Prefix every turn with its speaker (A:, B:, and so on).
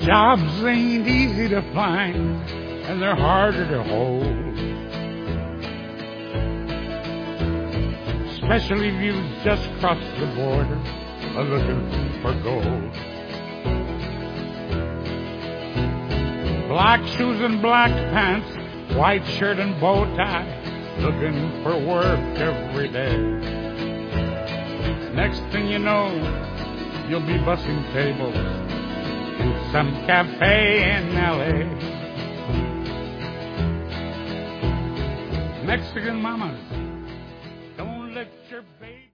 A: Jobs ain't easy to find, and they're harder to hold. Especially if you've just crossed the border looking for gold. Black shoes and black pants, white shirt and bow tie, looking for work every day. Next thing you know, you'll be bussing tables in some cafe in L.A. Mexican mamas